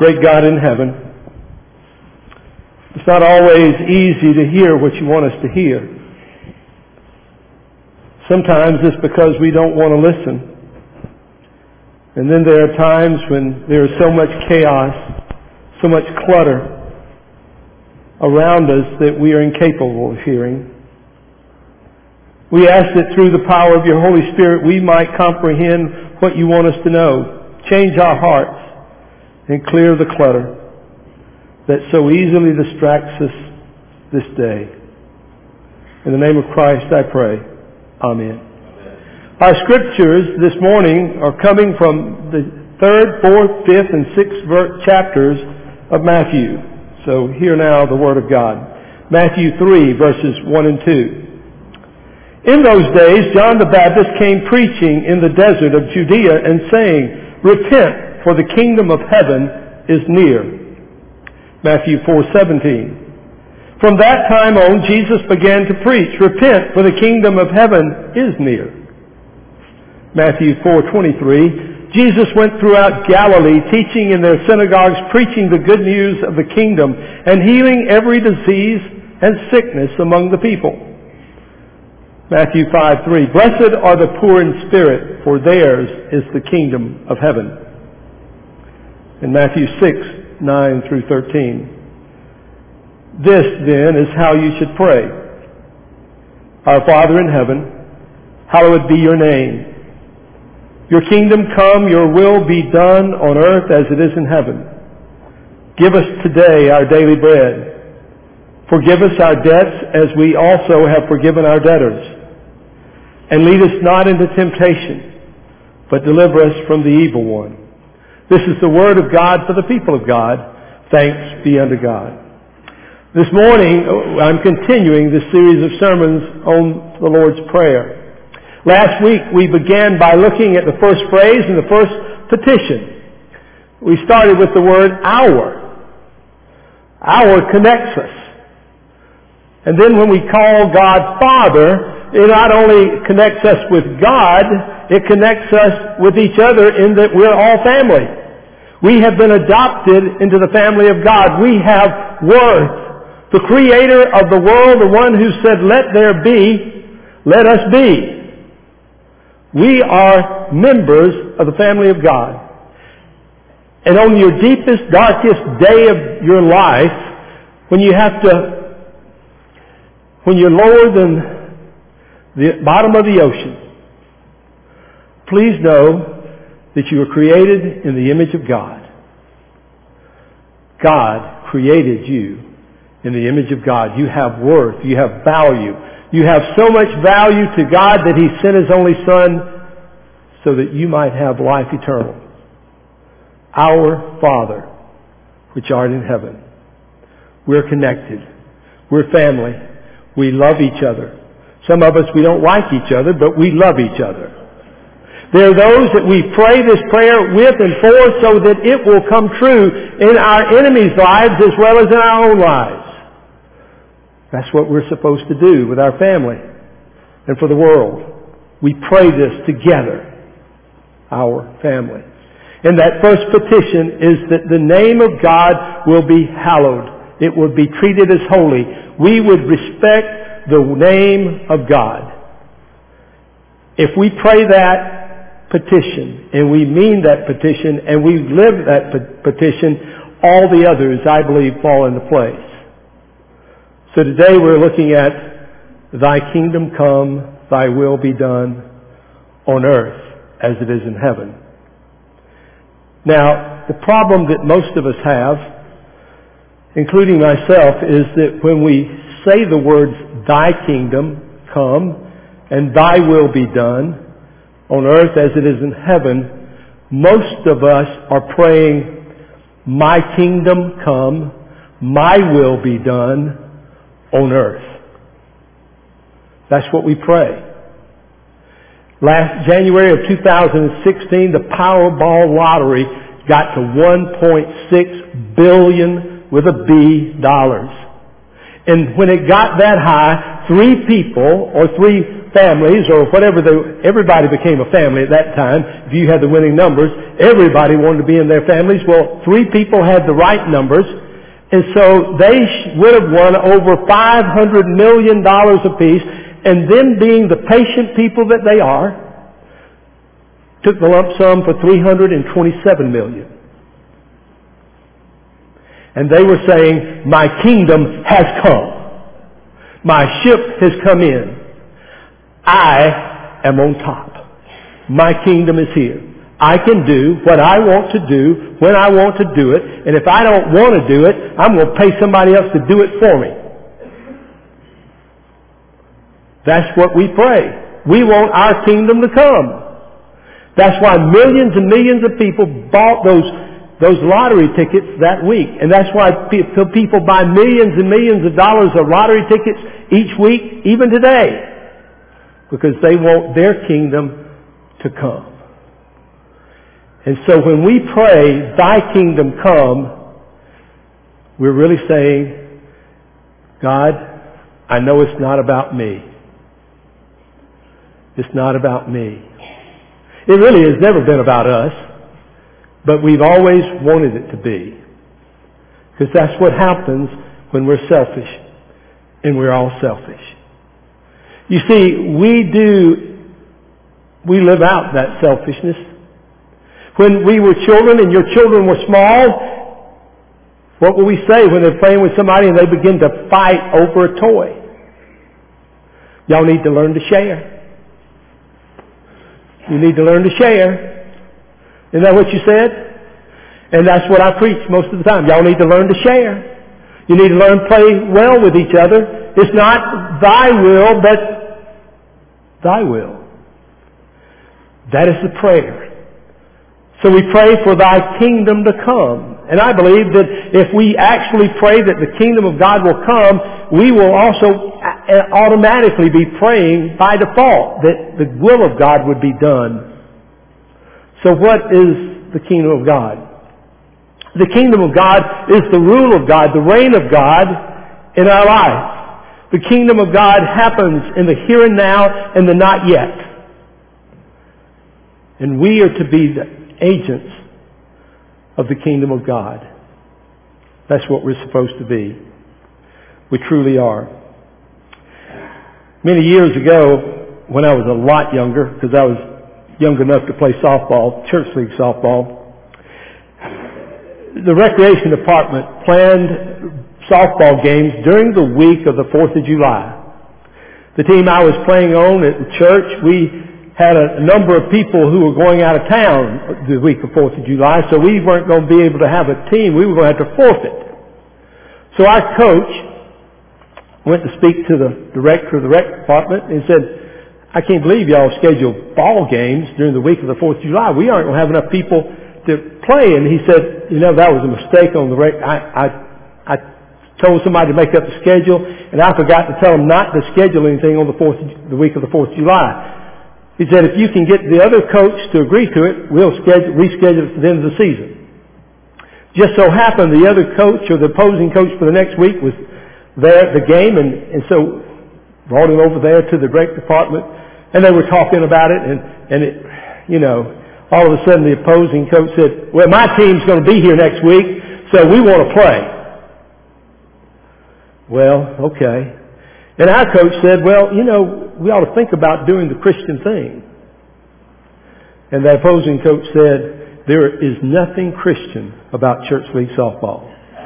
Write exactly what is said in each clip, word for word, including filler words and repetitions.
Great God in heaven, it's not always easy to hear what you want us to hear. Sometimes it's because we don't want to listen. And then there are times when there is so much chaos, so much clutter around us that we are incapable of hearing. We ask that through the power of your Holy Spirit we might comprehend what you want us to know. Change our hearts and clear the clutter that so easily distracts us this day. In the name of Christ I pray. Amen. Our scriptures this morning are coming from the third, fourth, fifth, and sixth chapters of Matthew. So hear now the Word of God. Matthew three, verses one and two. In those days, John the Baptist came preaching in the desert of Judea and saying, Repent, for the kingdom of heaven is near. Matthew four seventeen. From that time on, Jesus began to preach, Repent, for the kingdom of heaven is near. Matthew four twenty-three. Jesus went throughout Galilee, teaching in their synagogues, preaching the good news of the kingdom, and healing every disease and sickness among the people. Matthew five three. Blessed are the poor in spirit, for theirs is the kingdom of heaven. And Matthew six nine through thirteen. This, then, is how you should pray. Our Father in heaven, hallowed be your name. Your kingdom come, your will be done on earth as it is in heaven. Give us today our daily bread. Forgive us our debts as we also have forgiven our debtors. And lead us not into temptation, but deliver us from the evil one. This is the word of God for the people of God. Thanks be unto God. This morning, I'm continuing this series of sermons on the Lord's Prayer. Last week, we began by looking at the first phrase and the first petition. We started with the word our. Our connects us. And then when we call God Father, it not only connects us with God, it connects us with each other in that we're all family. We have been adopted into the family of God. We have worth. The creator of the world, the one who said, let there be, let us be. We are members of the family of God. And on your deepest, darkest day of your life, when you have to, when you're lower than the bottom of the ocean, please know that you were created in the image of God. God created you in the image of God. You have worth. You have value. You have so much value to God that He sent His only Son so that you might have life eternal. Our Father, which art in heaven. We're connected. We're family. We love each other. Some of us, we don't like each other, but we love each other. There are those that we pray this prayer with and for so that it will come true in our enemies' lives as well as in our own lives. That's what we're supposed to do with our family and for the world. We pray this together, our family. And that first petition is that the name of God will be hallowed. It will be treated as holy. We would respect the name of God. If we pray that petition and we mean that petition and we live that petition, all the others, I believe, fall into place. So today we're looking at Thy kingdom come, Thy will be done on earth as it is in heaven. Now, the problem that most of us have, including myself, is that when we say the words Thy kingdom come and Thy will be done on earth as it is in heaven, most of us are praying, My kingdom come, My will be done on earth. That's what we pray. Last January of two thousand sixteen, the Powerball lottery got to one point six billion with a B dollars. And when it got that high, three people or three families or whatever, the, everybody became a family at that time. If you had the winning numbers, everybody wanted to be in their families. Well, three people had the right numbers, and so they would have won over five hundred million dollars apiece, and them being the patient people that they are, took the lump sum for three hundred twenty-seven million dollars. And they were saying, my kingdom has come. My ship has come in. I am on top. My kingdom is here. I can do what I want to do when I want to do it. And if I don't want to do it, I'm going to pay somebody else to do it for me. That's what we pray. We want our kingdom to come. That's why millions and millions of people bought those those lottery tickets that week. And that's why people buy millions and millions of dollars of lottery tickets each week, even today. Because they want their kingdom to come. And so when we pray, thy kingdom come, we're really saying, God, I know it's not about me. It's not about me. It really has never been about us, but we've always wanted it to be. Because that's what happens when we're selfish, and we're all selfish. You see, we do, we live out that selfishness. When we were children and your children were small, what will we say when they're playing with somebody and they begin to fight over a toy? Y'all need to learn to share. You need to learn to share. Isn't that what you said? And that's what I preach most of the time. Y'all need to learn to share. You need to learn to play well with each other. It's not thy will, but thy will. That is the prayer. So we pray for thy kingdom to come. And I believe that if we actually pray that the kingdom of God will come, we will also automatically be praying by default that the will of God would be done. So what is the kingdom of God? The kingdom of God is the rule of God, the reign of God in our life. The kingdom of God happens in the here and now and the not yet. And we are to be the agents of the kingdom of God. That's what we're supposed to be. We truly are. Many years ago, when I was a lot younger, because I was young enough to play softball, church league softball, the recreation department planned softball games during the week of the fourth of July. The team I was playing on at the church, we had a number of people who were going out of town the week of fourth of July, so we weren't going to be able to have a team. We were going to have to forfeit. So our coach went to speak to the director of the rec department and said, I can't believe y'all scheduled ball games during the week of the fourth of July. We aren't going to have enough people to play. And he said, you know, that was a mistake on the rec. I, I, I told somebody to make up the schedule, and I forgot to tell them not to schedule anything on the fourth, the week of the fourth of July. He said, if you can get the other coach to agree to it, we'll schedule, reschedule it to the end of the season. Just so happened the other coach or the opposing coach for the next week was there at the game, and, and so brought him over there to the rec department. And they were talking about it, and, and it, you know, all of a sudden the opposing coach said, well, my team's going to be here next week, so we want to play. Well, okay. And our coach said, well, you know, we ought to think about doing the Christian thing. And the opposing coach said, there is nothing Christian about church league softball.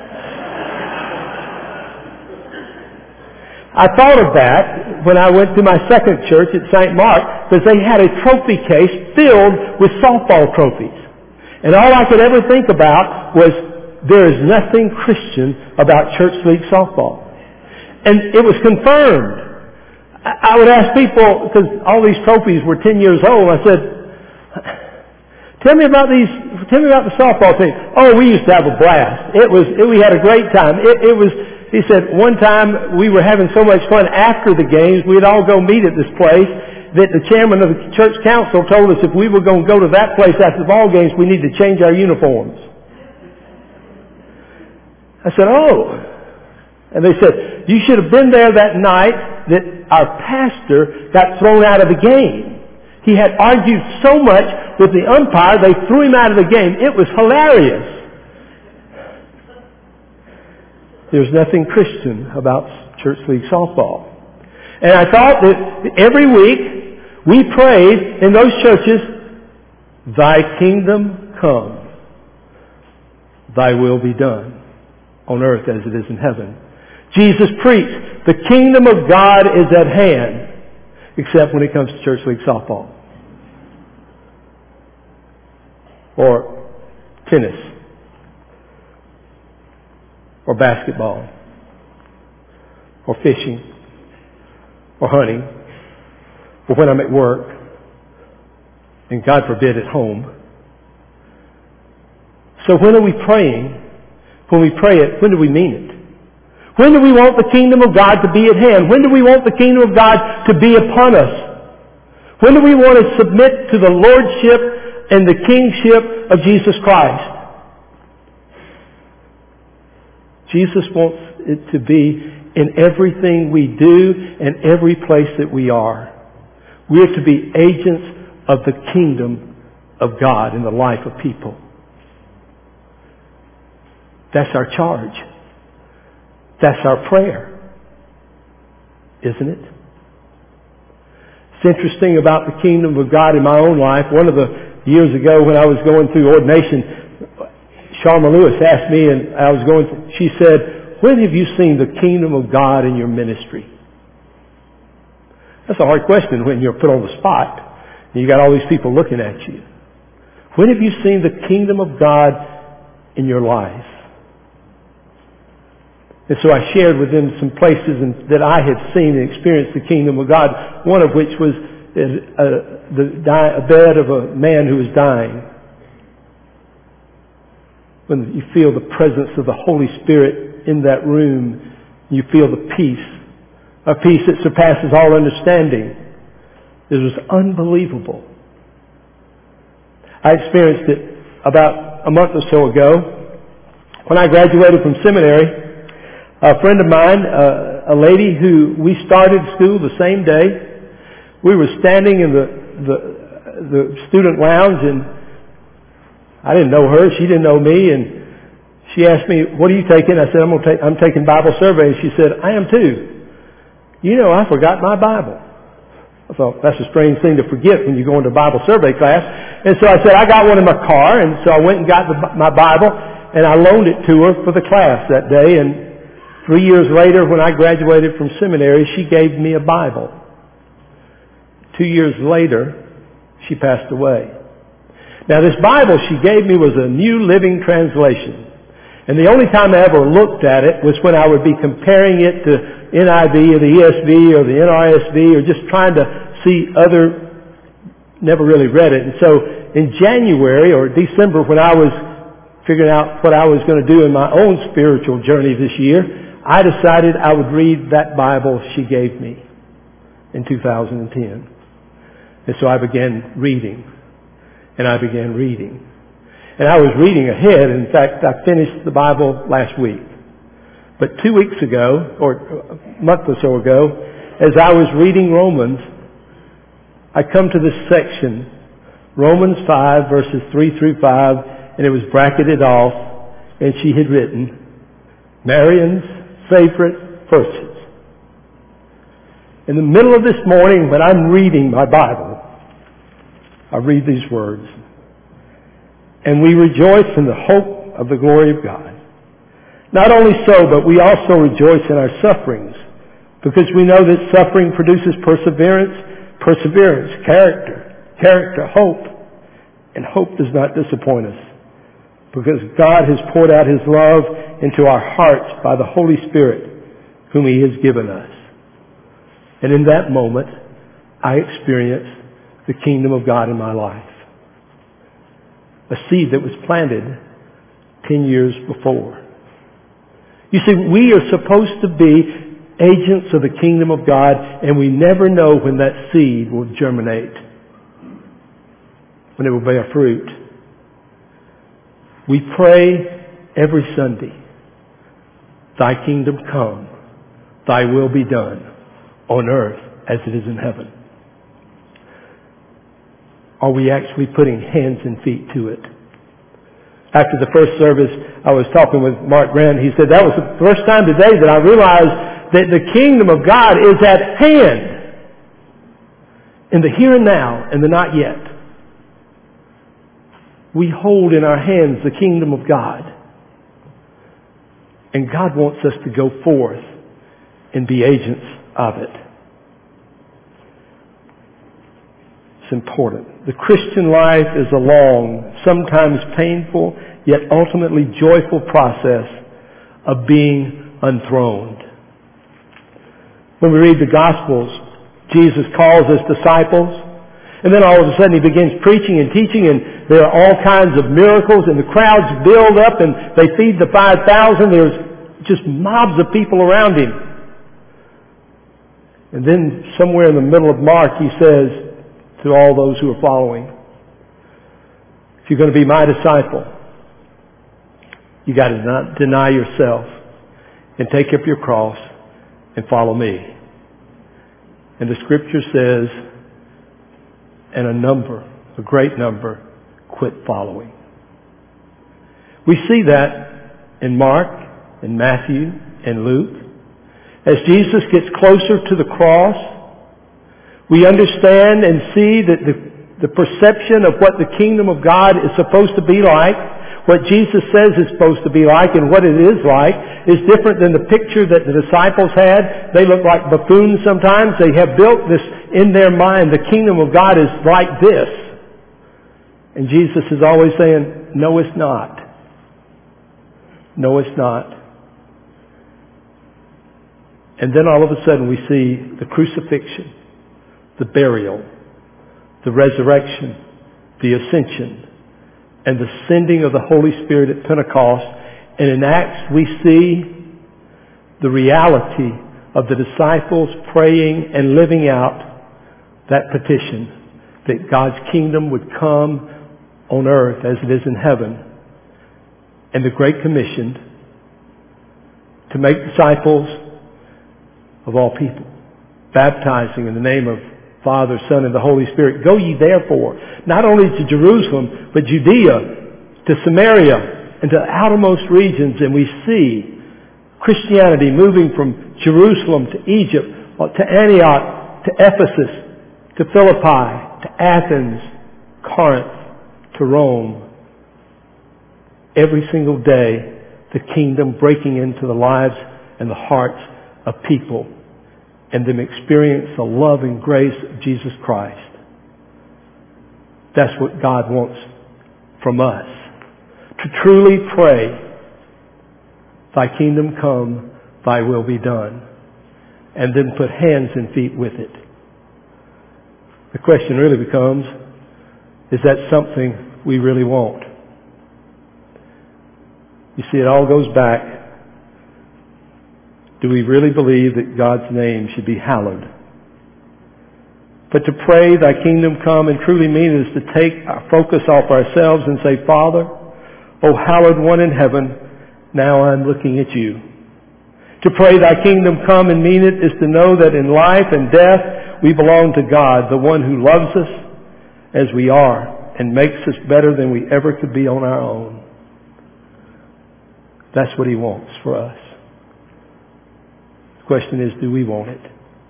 I thought of that when I went to my second church at Saint Mark, because they had a trophy case filled with softball trophies. And all I could ever think about was, there is nothing Christian about church league softball. And it was confirmed. I would ask people, because all these trophies were ten years old, I said, tell me about these, tell me about the softball team. Oh, we used to have a blast. It was, it, we had a great time. It, it was, He said, one time we were having so much fun after the games, we'd all go meet at this place, that the chairman of the church council told us if we were going to go to that place after the ball games, we need to change our uniforms. I said, oh. And they said, you should have been there that night that our pastor got thrown out of the game. He had argued so much with the umpire, they threw him out of the game. It was hilarious. There's nothing Christian about church league softball. And I thought that every week we prayed in those churches, Thy kingdom come, Thy will be done on earth as it is in heaven. Jesus preached, the kingdom of God is at hand, except when it comes to church league softball. Or tennis. Or basketball. Or fishing. Or hunting. Or when I'm at work. And God forbid at home. So when are we praying? When we pray it, when do we mean it? When do we want the kingdom of God to be at hand? When do we want the kingdom of God to be upon us? When do we want to submit to the lordship and the kingship of Jesus Christ? Jesus wants it to be in everything we do and every place that we are. We are to be agents of the kingdom of God in the life of people. That's our charge. That's our prayer. Isn't it? It's interesting about the kingdom of God in my own life. One of the years ago when I was going through ordination, Sharma Lewis asked me, and I was going through, she said, when have you seen the kingdom of God in your ministry? That's a hard question when you're put on the spot and you got all these people looking at you. When have you seen the kingdom of God in your life? And so I shared with them some places in, that I had seen and experienced the kingdom of God, one of which was a, the, a bed of a man who was dying. When you feel the presence of the Holy Spirit in that room, you feel the peace, a peace that surpasses all understanding. It was unbelievable. I experienced it about a month or so ago when I graduated from seminary. A friend of mine, uh, a lady who we started school the same day, we were standing in the, the the student lounge, and I didn't know her, she didn't know me, and she asked me, "What are you taking?" I said, "I'm gonna take, I'm taking Bible survey." And she said, "I am too." You know, I forgot my Bible. I thought that's a strange thing to forget when you go into Bible survey class. And so I said, "I got one in my car," and so I went and got the, my Bible, and I loaned it to her for the class that day. And Three years later, when I graduated from seminary, she gave me a Bible. Two years later, she passed away. Now, this Bible she gave me was a New Living Translation. And the only time I ever looked at it was when I would be comparing it to N I V or the E S V or the N R S V or just trying to see other, never really read it. And so in January or December, when I was figuring out what I was going to do in my own spiritual journey this year, I decided I would read that Bible she gave me in two thousand ten. And so I began reading. And I began reading. And I was reading ahead. In fact, I finished the Bible last week. But two weeks ago, or a month or so ago, as I was reading Romans, I come to this section, Romans five, verses three through five, and it was bracketed off, and she had written, Marion's favorite verses. In the middle of this morning, when I'm reading my Bible, I read these words. And we rejoice in the hope of the glory of God. Not only so, but we also rejoice in our sufferings, because we know that suffering produces perseverance, perseverance, character, character, hope. And hope does not disappoint us, because God has poured out His love into our hearts by the Holy Spirit, whom He has given us. And in that moment, I experienced the kingdom of God in my life. A seed that was planted ten years before. You see, we are supposed to be agents of the kingdom of God, and we never know when that seed will germinate, when it will bear fruit. We pray every Sunday, Thy kingdom come, Thy will be done on earth as it is in heaven. Are we actually putting hands and feet to it? After the first service, I was talking with Mark Grant. He said, that was the first time today that I realized that the kingdom of God is at hand, in the here and now and the not yet. We hold in our hands the kingdom of God. And God wants us to go forth and be agents of it. It's important. The Christian life is a long, sometimes painful, yet ultimately joyful process of being unthroned. When we read the Gospels, Jesus calls his disciples, and then all of a sudden he begins preaching and teaching, and there are all kinds of miracles, and the crowds build up, and they feed the five thousand. There's just mobs of people around him. And then somewhere in the middle of Mark, he says to all those who are following, if you're going to be my disciple, you got to not deny yourself and take up your cross and follow me. And the scripture says, and a number, a great number, quit following. We see that in Mark, in Matthew, and Luke. As Jesus gets closer to the cross, we understand and see that the, the perception of what the kingdom of God is supposed to be like, what Jesus says it's supposed to be like, and what it is like, is different than the picture that the disciples had. They look like buffoons sometimes. They have built this in their mind. The kingdom of God is like this. And Jesus is always saying, no, it's not. No, it's not. And then all of a sudden we see the crucifixion, the burial, the resurrection, the ascension, and the sending of the Holy Spirit at Pentecost. And in Acts we see the reality of the disciples praying and living out that petition that God's kingdom would come on earth as it is in heaven. And the Great Commission to make disciples of all people, baptizing in the name of Father, Son, and the Holy Spirit. Go ye therefore, not only to Jerusalem, but Judea, to Samaria, and to the outermost regions. And we see Christianity moving from Jerusalem to Egypt, to Antioch, to Ephesus, to Philippi, to Athens, Corinth, to Rome. Every single day, the kingdom breaking into the lives and the hearts of people, and them experience the love and grace of Jesus Christ. That's what God wants from us. To truly pray, thy kingdom come, thy will be done. And then put hands and feet with it. The question really becomes, is that something we really want? You see, it all goes back. Do we really believe that God's name should be hallowed? But to pray, thy kingdom come, and truly mean is to take our focus off ourselves and say, Father, O hallowed one in heaven, now I'm looking at you. To pray, thy kingdom come, and mean it is to know that in life and death we belong to God, the one who loves us as we are and makes us better than we ever could be on our own. That's what he wants for us. The question is, do we want it?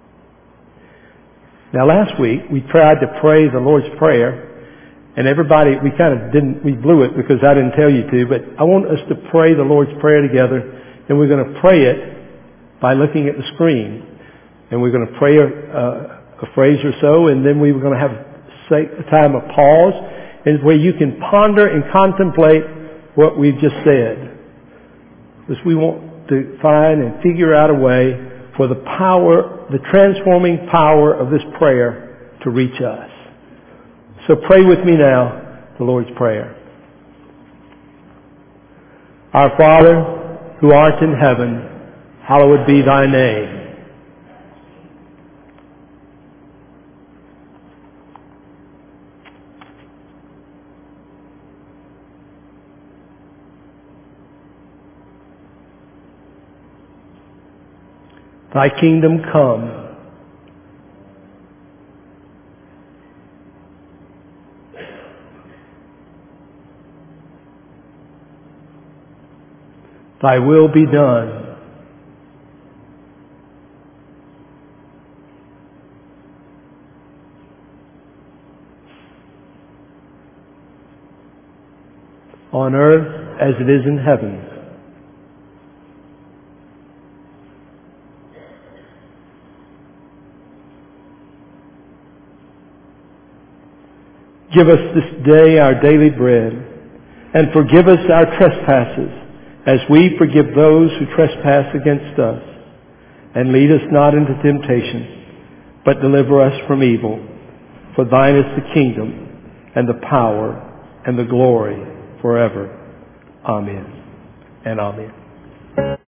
Now last week we tried to pray the Lord's Prayer, and everybody, we kind of didn't, we blew it because I didn't tell you to, but I want us to pray the Lord's Prayer together, and we're going to pray it by looking at the screen. And we're going to pray a, a, a phrase or so, and then we're going to have a time of pause, and where you can ponder and contemplate what we've just said. Because we want to find and figure out a way for the power, the transforming power of this prayer to reach us. So pray with me now the Lord's Prayer. Our Father, who art in heaven, hallowed be thy name. Thy kingdom come, Thy will be done. On earth as it is in heaven. Give us this day our daily bread, and forgive us our trespasses, as we forgive those who trespass against us. And lead us not into temptation, but deliver us from evil. For thine is the kingdom, and the power, and the glory, forever. Amen and amen.